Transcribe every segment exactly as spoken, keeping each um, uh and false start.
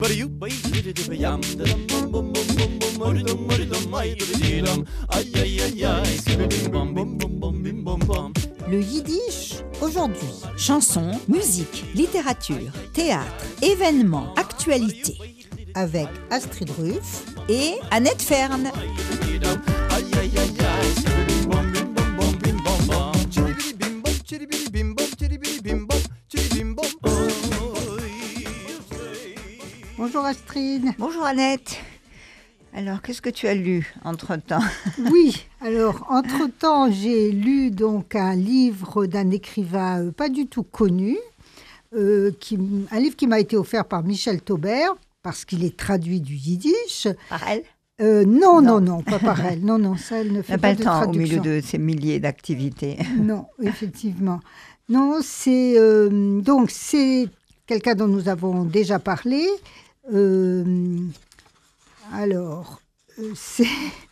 Le yiddish aujourd'hui. Chansons, musique, littérature, théâtre, événements, actualités. Avec Astrid Ruff et Annette Fern. Bonjour Astrid. Bonjour Annette. Alors, qu'est-ce que tu as lu entre-temps ? Oui, alors entre-temps, j'ai lu donc un livre d'un écrivain euh, pas du tout connu, euh, qui, un livre qui m'a été offert par Michel Taubert, parce qu'il est traduit du yiddish. Par elle ? Euh, non, non, non, non, pas par elle. Non, non, ça, elle ne fait n'a pas, pas de le temps traduction. au milieu de ces milliers d'activités. Non, effectivement. Non, c'est euh, donc c'est quelqu'un dont nous avons déjà parlé. Euh, alors, euh, c'est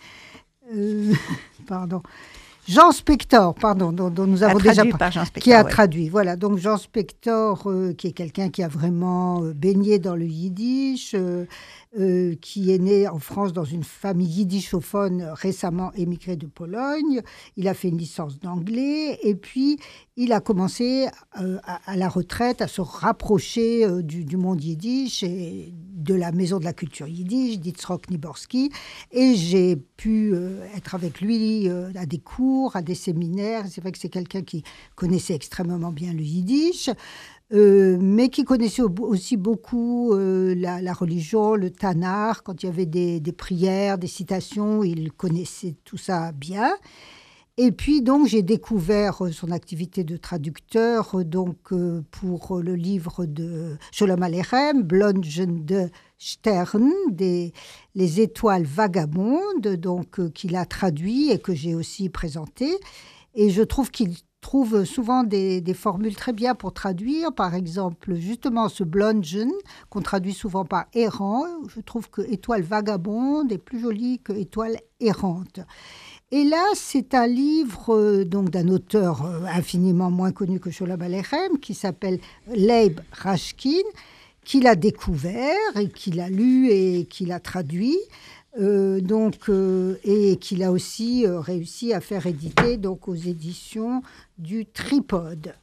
euh, pardon, Jean Spector, pardon, dont, dont nous avons a déjà parlé, par Jean Spector, qui a ouais. traduit. Voilà, donc Jean Spector, euh, qui est quelqu'un qui a vraiment euh, baigné dans le yiddish. Euh, Euh, qui est né en France dans une famille yiddishophone récemment émigrée de Pologne. Il a fait une licence d'anglais et puis il a commencé euh, à, à la retraite à se rapprocher euh, du, du monde yiddish et de la maison de la culture yiddish, d'Yitzhak Niborski. Et j'ai pu euh, être avec lui euh, à des cours, à des séminaires. C'est vrai que c'est quelqu'un qui connaissait extrêmement bien le yiddish. Euh, mais qui connaissait aussi beaucoup euh, la, la religion, le Tanakh. Quand il y avait des, des prières, des citations, il connaissait tout ça bien. Et puis, donc, j'ai découvert son activité de traducteur donc, euh, pour le livre de Sholom Aleichem, Blonde Stern, des, les étoiles vagabondes, donc, euh, qu'il a traduit et que j'ai aussi présenté. Et je trouve qu'il trouve souvent des, des formules très bien pour traduire. Par exemple, justement, ce Blongen, qu'on traduit souvent par errant. Je trouve que étoile vagabonde est plus jolie que étoile errante. Et là, c'est un livre euh, donc, d'un auteur euh, infiniment moins connu que Sholom Aleichem, qui s'appelle Leib Rashkin, qu'il a découvert et qu'il a lu et qu'il a traduit. Euh, donc, euh, et qu'il a aussi euh, réussi à faire éditer donc, aux éditions du Tripode.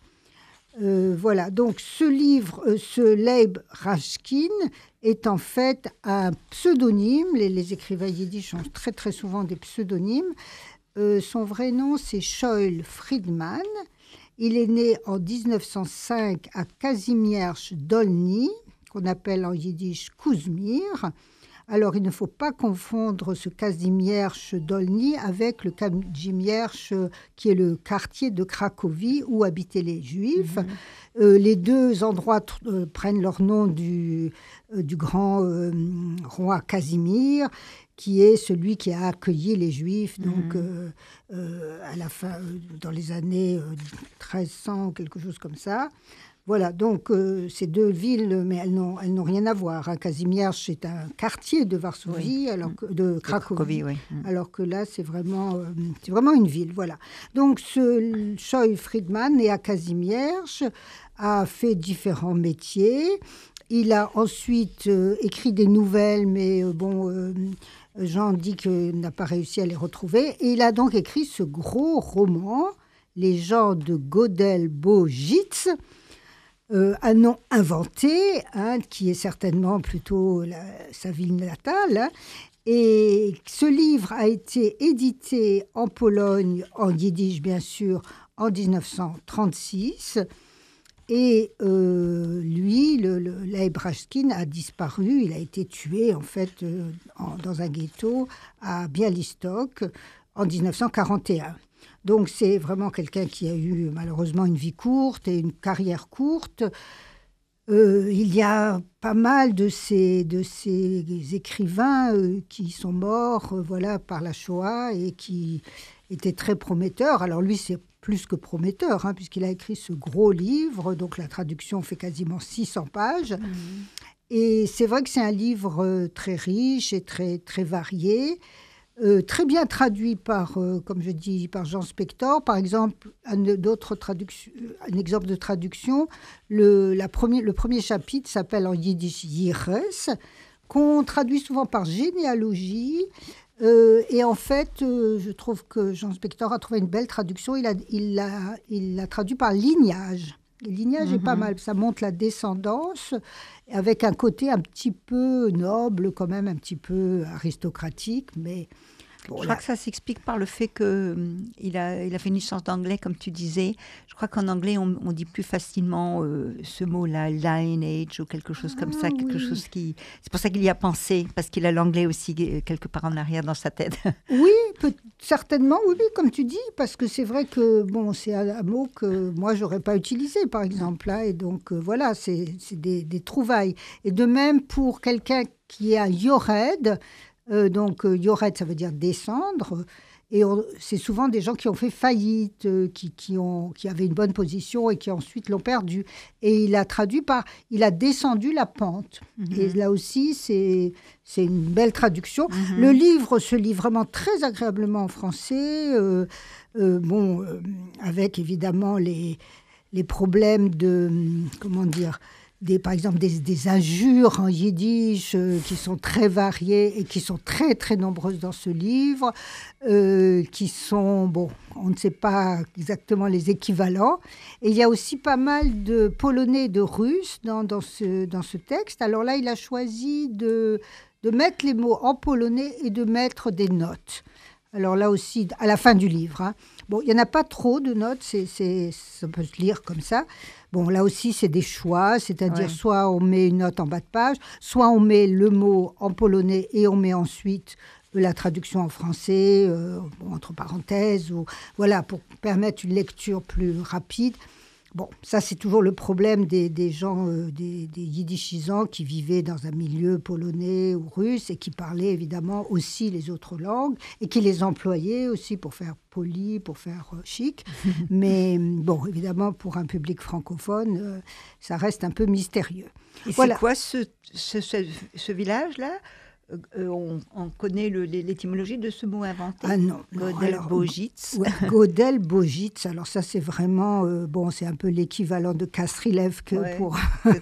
Euh, voilà, donc ce livre, euh, ce Leib Rashkin, est en fait un pseudonyme. Les, les écrivains yiddish ont très très souvent des pseudonymes. Euh, son vrai nom, c'est Shoel Friedman. Il est né en dix-neuf cent cinq à Kazimierz Dolny, qu'on appelle en yiddish Kuzmir. Alors, il ne faut pas confondre ce Kazimierz Dolny avec le Kazimierz, qui est le quartier de Cracovie où habitaient les Juifs. Mmh. Euh, les deux endroits euh, prennent leur nom du, euh, du grand euh, roi Casimir, qui est celui qui a accueilli les Juifs, donc mmh. euh, euh, à la fin, euh, dans les années euh, treize cents, quelque chose comme ça. Voilà, donc euh, ces deux villes, mais elles n'ont, elles n'ont rien à voir. Hein. Kazimierz, c'est un quartier de Varsovie, oui. alors que, de Cracovie, oui. alors que là, c'est vraiment, euh, c'est vraiment une ville. Voilà. Donc, ce Shoel Friedman, né à Kazimierz, a fait différents métiers. Il a ensuite euh, écrit des nouvelles, mais euh, bon, euh, Jean dit qu'il n'a pas réussi à les retrouver. Et il a donc écrit ce gros roman, Les gens de Godel-Bojitz, Euh, un nom inventé, hein, qui est certainement plutôt la, sa ville natale. Hein, et ce livre a été édité en Pologne, en yiddish bien sûr, en dix-neuf cent trente-six. Et euh, lui, le, le Leib Rashkin, a disparu. Il a été tué, en fait, euh, en, dans un ghetto à Białystok en dix-neuf cent quarante et un. Donc, c'est vraiment quelqu'un qui a eu malheureusement une vie courte et une carrière courte. Euh, il y a pas mal de ces, de ces écrivains euh, qui sont morts euh, voilà, par la Shoah et qui étaient très prometteurs. Alors lui, c'est plus que prometteur, hein, puisqu'il a écrit ce gros livre. Donc, la traduction fait quasiment six cents pages. Mmh. Et c'est vrai que c'est un livre très riche et très, très varié. euh, très bien traduit par, euh, comme je dis, par Jean Spector. Par exemple, un, d'autres traductions, un exemple de traduction, le, la premier, le premier chapitre s'appelle en yiddish Yiches, qu'on traduit souvent par généalogie. Euh, et en fait, euh, je trouve que Jean Spector a trouvé une belle traduction. Il l'a il a, il a traduit par lignage. Le lignage mm-hmm. est pas mal. Ça montre la descendance avec un côté un petit peu noble, quand même un petit peu aristocratique, mais... Bon, je là. crois que ça s'explique par le fait qu'il hum, a, il a fait une licence d'anglais, comme tu disais. Je crois qu'en anglais, on, on dit plus facilement euh, ce mot-là, lineage ou quelque chose comme ah, ça. Quelque oui. chose qui... C'est pour ça qu'il y a pensé, parce qu'il a l'anglais aussi quelque part en arrière dans sa tête. Oui, peut, certainement, oui, comme tu dis, parce que c'est vrai que bon, c'est un, un mot que moi, je n'aurais pas utilisé, par exemple. Là, et donc, euh, voilà, c'est, c'est des, des trouvailles. Et de même, pour quelqu'un qui est un yored, Euh, donc, euh, yored, ça veut dire descendre. Et on, c'est souvent des gens qui ont fait faillite, euh, qui, qui, ont, qui avaient une bonne position et qui ensuite l'ont perdu. Et il a traduit par « il a descendu la pente mm-hmm. ». Et là aussi, c'est, c'est une belle traduction. Mm-hmm. Le livre se lit vraiment très agréablement en français. Euh, euh, bon, euh, avec évidemment les, les problèmes de... Comment dire Des, par exemple, des, des injures en yiddish euh, qui sont très variées et qui sont très, très nombreuses dans ce livre, euh, qui sont, bon, on ne sait pas exactement les équivalents. Et il y a aussi pas mal de polonais et de russes dans, dans, ce, dans ce texte. Alors là, il a choisi de, de mettre les mots en polonais et de mettre des notes. Alors là aussi, à la fin du livre. Hein. Bon, il n'y en a pas trop de notes, c'est, c'est, ça peut se lire comme ça. Bon, là aussi, c'est des choix, c'est-à-dire ouais. soit on met une note en bas de page, soit on met le mot en polonais et on met ensuite la traduction en français, euh, bon, entre parenthèses, ou, voilà, pour permettre une lecture plus rapide. Bon, ça, c'est toujours le problème des, des gens, euh, des, des yiddishisants qui vivaient dans un milieu polonais ou russe et qui parlaient évidemment aussi les autres langues et qui les employaient aussi pour faire poli, pour faire euh, chic. Mais bon, évidemment, pour un public francophone, euh, ça reste un peu mystérieux. Et voilà. C'est quoi ce, ce, ce, ce village-là ? Euh, on, on connaît le, l'étymologie de ce mot inventé. Ah non, Godel-Bojitz. Ouais, Godel-Bojitz. Alors ça, c'est vraiment euh, bon, c'est un peu l'équivalent de Kastrilevke ouais, pour,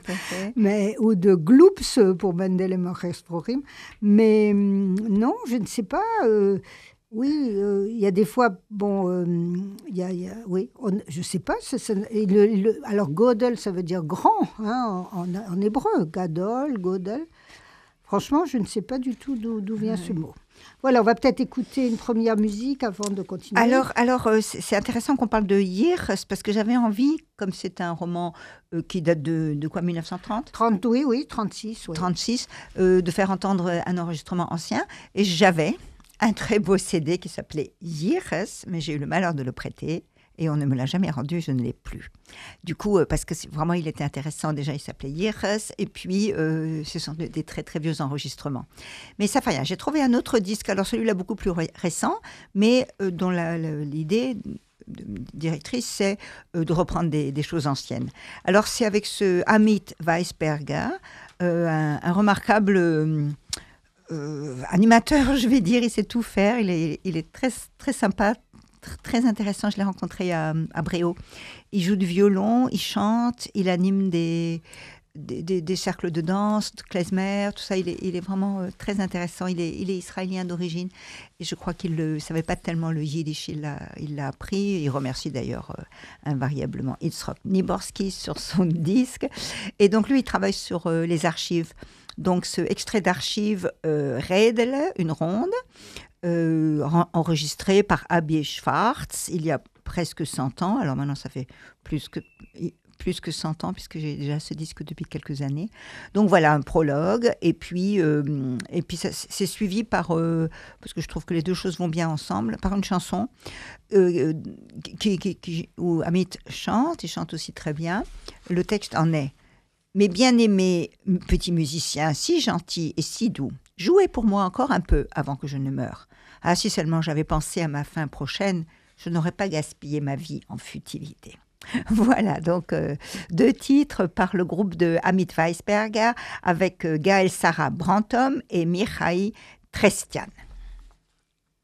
mais ou de Gloops pour Mendel et Moresprorim. Mais non, je ne sais pas. Euh, oui, il euh, y a des fois, bon, il euh, y, y a, oui, on, je ne sais pas. Ça, ça, le, le, alors Godel, ça veut dire grand, hein, en, en, en hébreu. Gadol, Godel. Franchement, je ne sais pas du tout d'où, d'où vient oui. ce mot. Voilà, on va peut-être écouter une première musique avant de continuer. Alors, alors euh, c'est, c'est intéressant qu'on parle de Yiches, parce que j'avais envie, comme c'est un roman euh, qui date de, de quoi, dix-neuf cent trente trente, oui, oui, trente-six. Oui. trente-six, euh, de faire entendre un enregistrement ancien. Et j'avais un très beau C D qui s'appelait Yiches, mais j'ai eu le malheur de le prêter. Et on ne me l'a jamais rendu, je ne l'ai plus. Du coup, euh, parce que c'est, vraiment, il était intéressant. Déjà, il s'appelait Yiches. Et puis, euh, ce sont de, des très, très vieux enregistrements. Mais ça fait rien. J'ai trouvé un autre disque, alors celui-là beaucoup plus ré- récent, mais euh, dont la, la, l'idée directrice, c'est euh, de reprendre des, des choses anciennes. Alors, c'est avec ce Amit Weisberger, euh, un, un remarquable... Euh, euh, animateur, je vais dire. Il sait tout faire. Il est, il est très, très sympa. Très intéressant, je l'ai rencontré à, à Bréau. Il joue du violon, il chante, il anime des, des, des, des cercles de danse, de klezmer, tout ça. Il est, il est vraiment euh, très intéressant. Il est, il est israélien d'origine et je crois qu'il ne savait pas tellement le yiddish. Il l'a, il l'a appris. Il remercie d'ailleurs euh, invariablement Yitzhak Niborski sur son disque. Et donc lui, il travaille sur euh, les archives. Donc ce extrait d'archives euh, Redel, une ronde, Euh, enregistré par Abie Schwartz il y a presque cent ans. Alors maintenant, ça fait plus que, plus que cent ans, puisque j'ai déjà ce disque depuis quelques années. Donc voilà, un prologue. Et puis, euh, et puis ça, c'est suivi par, euh, parce que je trouve que les deux choses vont bien ensemble, par une chanson euh, qui, qui, qui, où Amit chante, il chante aussi très bien. Le texte en est « Mes bien-aimés petits musiciens, si gentils et si doux, jouez pour moi encore un peu avant que je ne meure. Ah, si seulement j'avais pensé à ma fin prochaine, je n'aurais pas gaspillé ma vie en futilité. » Voilà, donc euh, deux titres par le groupe de Amit Weisberger avec euh, Gaël Sarah Brantom et Mihaï Trestian.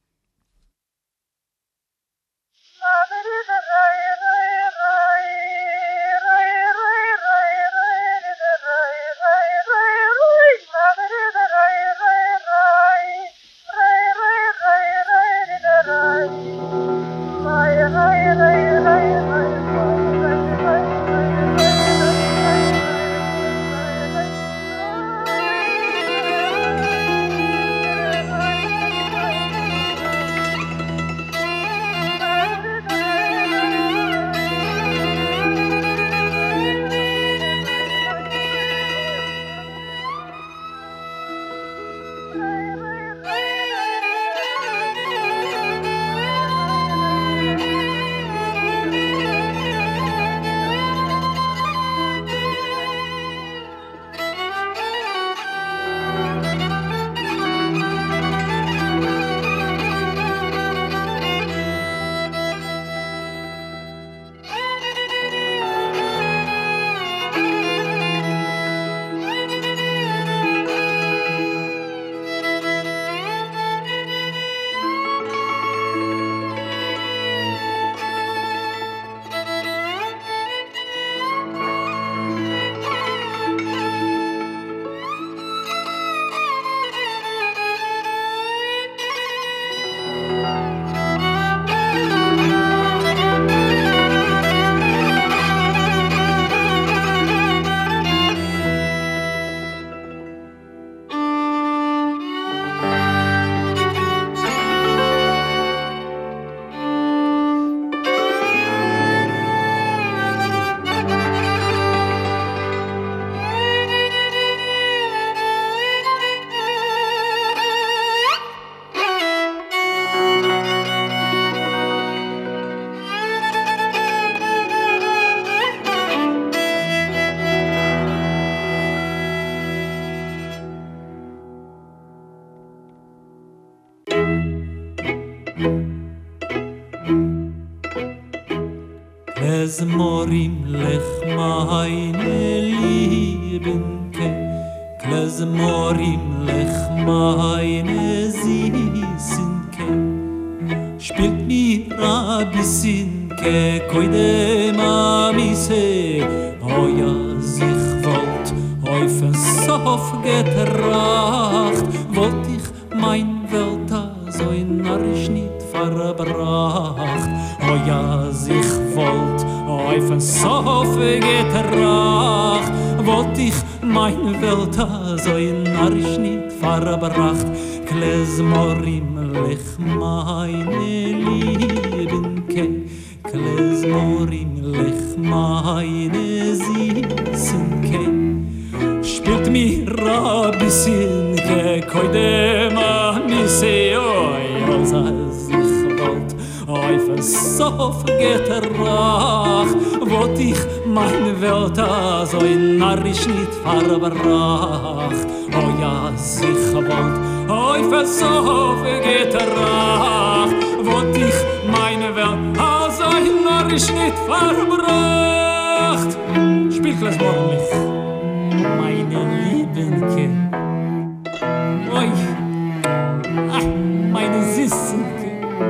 Klezmorim lech meine Liebenke, Klezmorim lech meine Süßenke, spielt mir a bissinke koidem amise, oh ja, sich wollt auf ein Sof getracht, wollt ich mein Welt so in narrisch nicht verbracht, oh ja, sich wollt auf ein Sof getracht, wollt ich mein Welt so in narrisch nicht verbracht. Klezmorim lech meine Liebenke, Klezmorim lech meine Süßenke, spielt mir a bissinke koidem amise, oi, als als ich wollt auf ein Sof getracht, wollt ich meine Welt so in narrisch nicht verbracht, oh ja, sich wollt auf ein Sof getracht, wollt ich meine Welt so in narrisch nicht verbracht. Spiel Klezmorim lech meine Liebenke, oi, ah, meine Süßenke,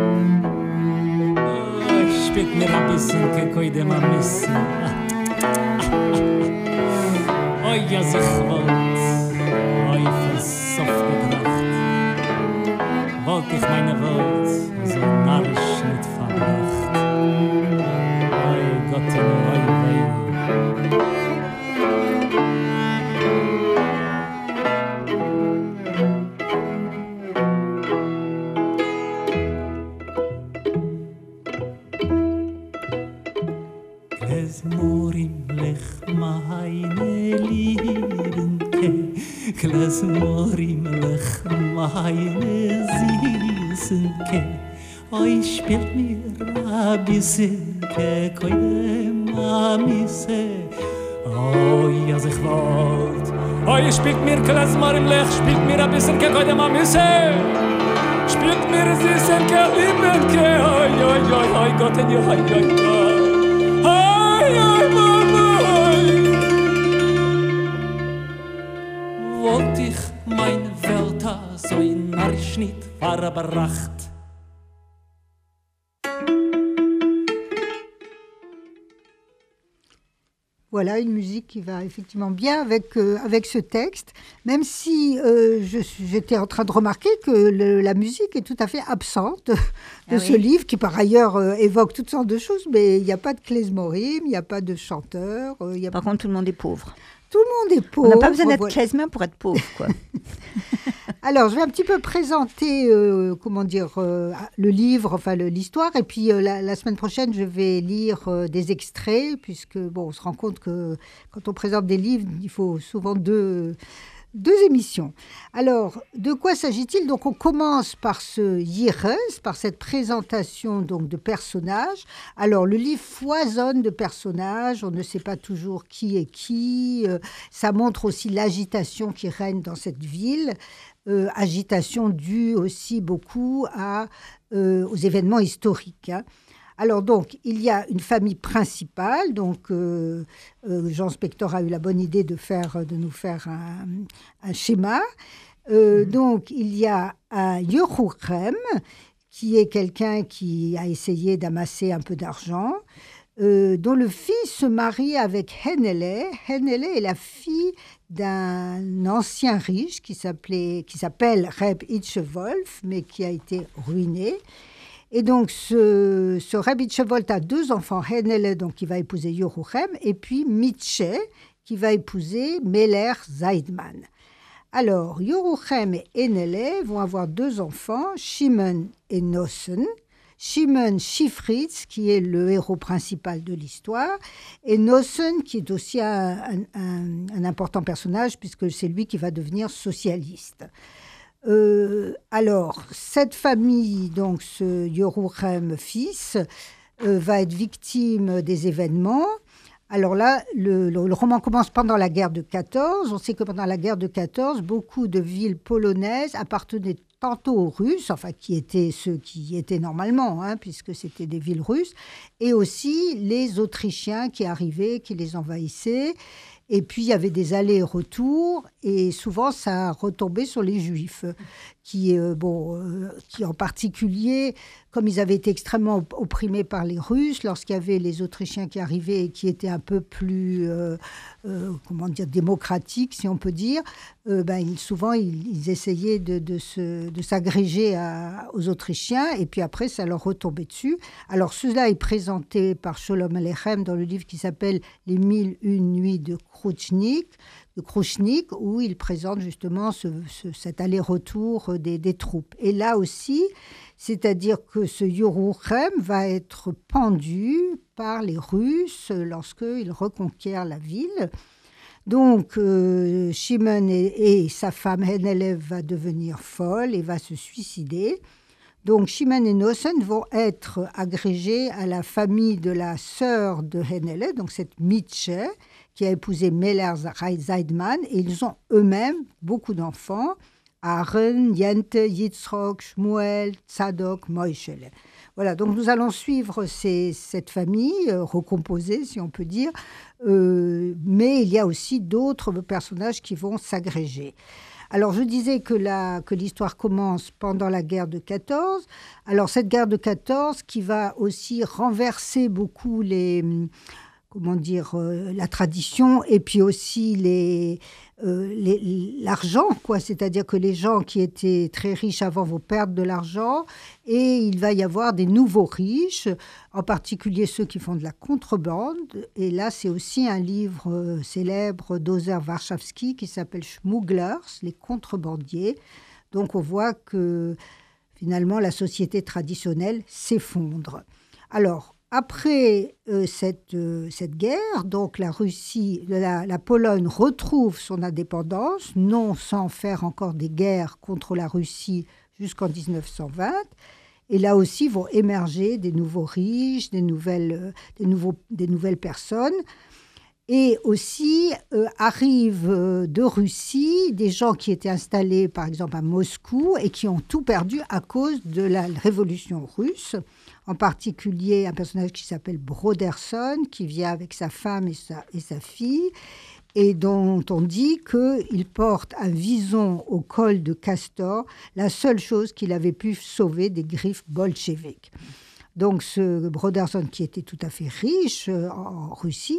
oh, spielt mir ein bisschen koidem amissen, oi, ja, sich wollt, oi, fürs Sof gebracht, wollt ich meine Welt so narrisch nicht verbracht, oi, Gott, oi, wei. Klezmorim lech meine Liebenke, Klezmorim lech meine Süßenke, oi, spielt mir a bissinke koidem amise, oi, als ich wollt, oi, spielt mir Klezmorim lech, spielt mir a bissinke koidem amise, spielt mir a süßenke Liebenke, oi, oi, oi, oi, Gott, oi, oi, oi, oi. Wollt ich meine Welt so in narrisch nicht verbracht. Voilà une musique qui va effectivement bien avec, euh, avec ce texte, même si euh, je, j'étais en train de remarquer que le, la musique est tout à fait absente de, de ah ce oui. livre, qui par ailleurs euh, évoque toutes sortes de choses, mais il n'y a pas de klezmorim, il n'y a pas de chanteur. Euh, y a par pas... contre, tout le monde est pauvre. Tout le monde est pauvre. On n'a pas besoin d'être voilà. klezmer pour être pauvre, quoi. Alors, je vais un petit peu présenter, euh, comment dire, euh, le livre, enfin le, l'histoire, et puis euh, la, la semaine prochaine, je vais lire euh, des extraits, puisque bon, on se rend compte que quand on présente des livres, il faut souvent deux, deux émissions. Alors, de quoi s'agit-il ? Donc, on commence par ce Yires, par cette présentation donc de personnages. Alors, le livre foisonne de personnages, on ne sait pas toujours qui est qui. Euh, ça montre aussi l'agitation qui règne dans cette ville. Euh, agitation due aussi beaucoup à, euh, aux événements historiques. Hein. Alors donc, il y a une famille principale. Donc, euh, euh, Jean Spector a eu la bonne idée de, faire, de nous faire un, un schéma. Euh, mmh. Donc, il y a un Yehoram, qui est quelqu'un qui a essayé d'amasser un peu d'argent, euh, dont le fils se marie avec Henele. Henele est la fille d'un ancien riche qui, s'appelait, qui s'appelle Reb Hitchewolf, mais qui a été ruiné. Et donc, ce, ce Reb Hitchewolf a deux enfants, Henele, donc, qui va épouser Yehoram, et puis Mitche, qui va épouser Meler Zaidman. Alors, Yehoram et Henele vont avoir deux enfants, Shimon et Nosen. Shimon Shifritz, qui est le héros principal de l'histoire, et Nosen, qui est aussi un, un, un, un important personnage, puisque c'est lui qui va devenir socialiste. Euh, alors, cette famille, donc ce Yehoram fils, euh, va être victime des événements. Alors là, le, le, le roman commence pendant la guerre de quatorze. On sait que pendant la guerre de quatorze, beaucoup de villes polonaises appartenaient tantôt aux Russes, enfin qui étaient ceux qui y étaient normalement, hein, puisque c'était des villes russes, et aussi les Autrichiens qui arrivaient, qui les envahissaient. Et puis, il y avait des allers-retours, et souvent, ça retombait sur les Juifs, qui, euh, bon, euh, qui en particulier, comme ils avaient été extrêmement opprimés par les Russes, lorsqu'il y avait les Autrichiens qui arrivaient et qui étaient un peu plus, euh, euh, comment dire, démocratiques, si on peut dire, euh, ben, ils, souvent, ils, ils essayaient de, de, se, de s'agréger à, aux Autrichiens, et puis après, ça leur retombait dessus. Alors, cela est présenté par Sholom Aleichem dans le livre qui s'appelle « Les mille une nuits de Krouchnik », de Krouchnik, où il présente justement ce, ce, cet aller-retour des, des troupes. Et là aussi, c'est-à-dire que ce Yeruchem va être pendu par les Russes lorsqu'ils reconquièrent la ville. Donc, euh, Shimon et, et sa femme Henelev va devenir folle et va se suicider. Donc, Shimon et Nosen vont être agrégés à la famille de la sœur de Henelev, donc cette Mitche, qui a épousé Meller Zeidman, et ils ont eux-mêmes beaucoup d'enfants, Aaron, Yente, Yitzhak, Shmuel, Tzadok, Moïshele. Voilà, donc nous allons suivre ces, cette famille, euh, recomposée, si on peut dire, euh, mais il y a aussi d'autres personnages qui vont s'agréger. Alors, je disais que, la, que l'histoire commence pendant la guerre de quatorze. Alors, cette guerre de quatorze qui va aussi renverser beaucoup les... comment dire, euh, la tradition et puis aussi les, euh, les, l'argent, quoi. C'est-à-dire que les gens qui étaient très riches avant vont perdre de l'argent et il va y avoir des nouveaux riches, en particulier ceux qui font de la contrebande. Et là, c'est aussi un livre euh, célèbre d'Ozer Warshawski qui s'appelle « Smugglers », les contrebandiers. Donc, on voit que finalement, la société traditionnelle s'effondre. Alors, après euh, cette, euh, cette guerre, donc la Russie, la, la Pologne retrouve son indépendance, non sans faire encore des guerres contre la Russie jusqu'en dix-neuf cent vingt. Et là aussi vont émerger des nouveaux riches, des nouvelles, euh, des nouveaux, des nouvelles personnes. Et aussi euh, arrivent euh, de Russie des gens qui étaient installés, par exemple, à Moscou et qui ont tout perdu à cause de la révolution russe. En particulier, un personnage qui s'appelle Broderson, qui vient avec sa femme et sa, et sa fille, et dont on dit qu'il porte un vison au col de castor, la seule chose qu'il avait pu sauver des griffes bolcheviques. Donc, ce Broderson, qui était tout à fait riche euh, en Russie,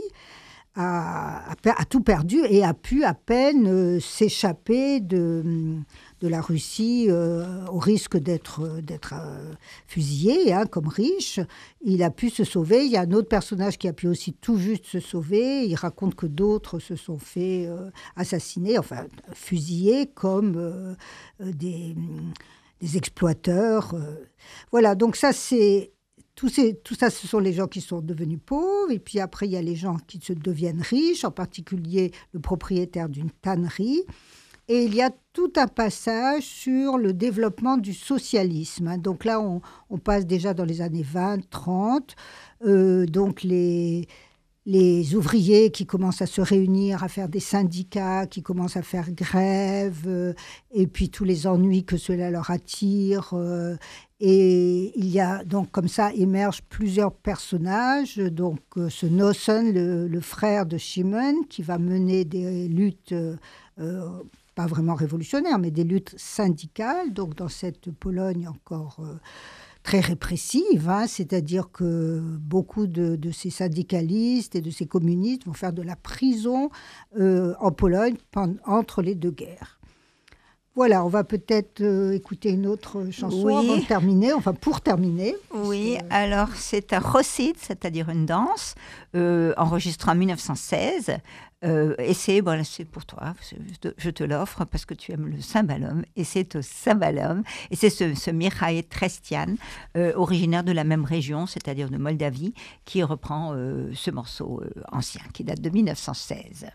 A, a, a tout perdu et a pu à peine euh, s'échapper de, de la Russie euh, au risque d'être, d'être euh, fusillé, hein, comme riche. Il a pu se sauver. Il y a un autre personnage qui a pu aussi tout juste se sauver. Il raconte que d'autres se sont fait euh, assassiner, enfin fusiller comme euh, des, des exploiteurs. Euh. Voilà, donc ça c'est... Tout, ces, tout ça, ce sont les gens qui sont devenus pauvres. Et puis après, il y a les gens qui se deviennent riches, en particulier le propriétaire d'une tannerie. Et il y a tout un passage sur le développement du socialisme. Donc là, on, on passe déjà dans les années vingt, trente. Euh, donc les... les ouvriers qui commencent à se réunir, à faire des syndicats, qui commencent à faire grève, euh, et puis tous les ennuis que cela leur attire. Euh, et il y a donc comme ça émergent plusieurs personnages. Donc euh, ce Nosen, le, le frère de Shimon, qui va mener des luttes, euh, euh, pas vraiment révolutionnaires, mais des luttes syndicales, donc dans cette Pologne encore... Euh, très répressive, hein, c'est-à-dire que beaucoup de, de ces syndicalistes et de ces communistes vont faire de la prison euh, en Pologne pendant, entre les deux guerres. Voilà, on va peut-être euh, écouter une autre chanson oui. avant de terminer, enfin pour terminer. Oui, que... alors c'est un chosid, c'est-à-dire une danse, euh, enregistrée en mille neuf cent seize. Euh, et c'est, bon, c'est pour toi, je te l'offre parce que tu aimes le cymbalum, et c'est au cymbalum, et c'est ce, ce Mikhail Trestian, euh, originaire de la même région, c'est-à-dire de Moldavie, qui reprend euh, ce morceau euh, ancien, qui date de mille neuf cent seize.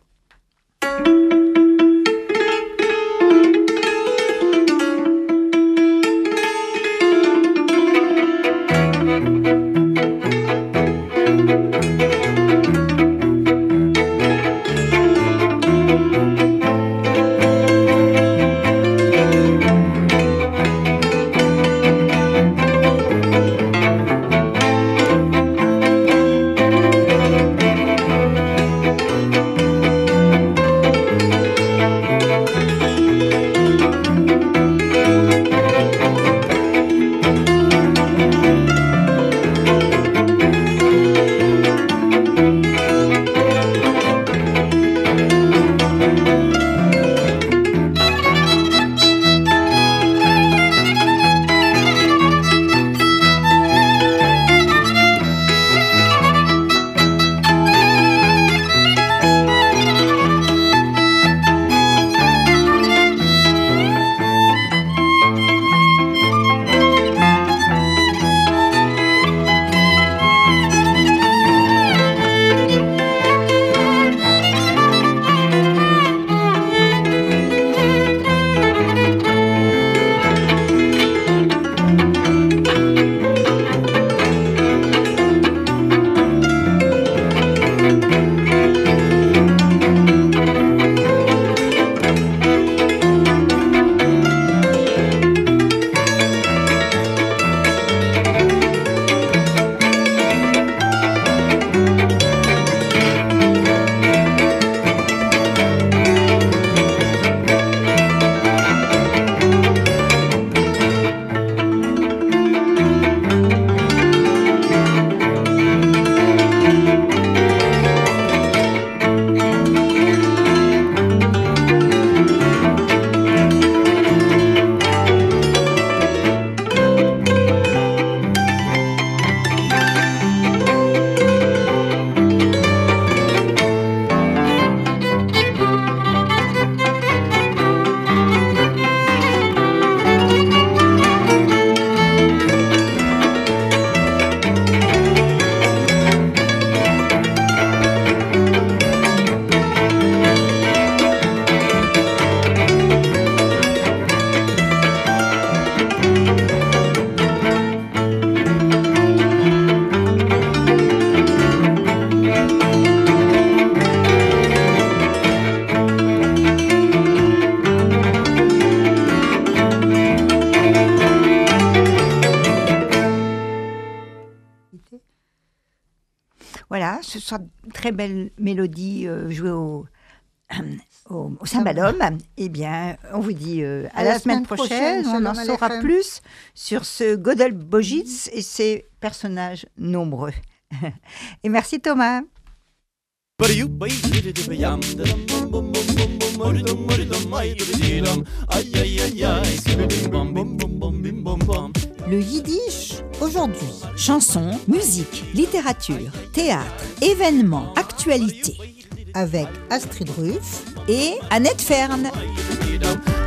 Voilà, ce sont de très belles mélodies euh, jouées au, au, au cymbalum. Eh bien, on vous dit euh, à, à la, la semaine, semaine prochaine. prochaine on en saura plus sur ce Gödel Božič et ses personnages nombreux. Et merci Thomas. Le yiddish aujourd'hui. Chansons, musique, littérature, théâtre, événements, actualités. Avec Astrid Ruff et Annette Fern.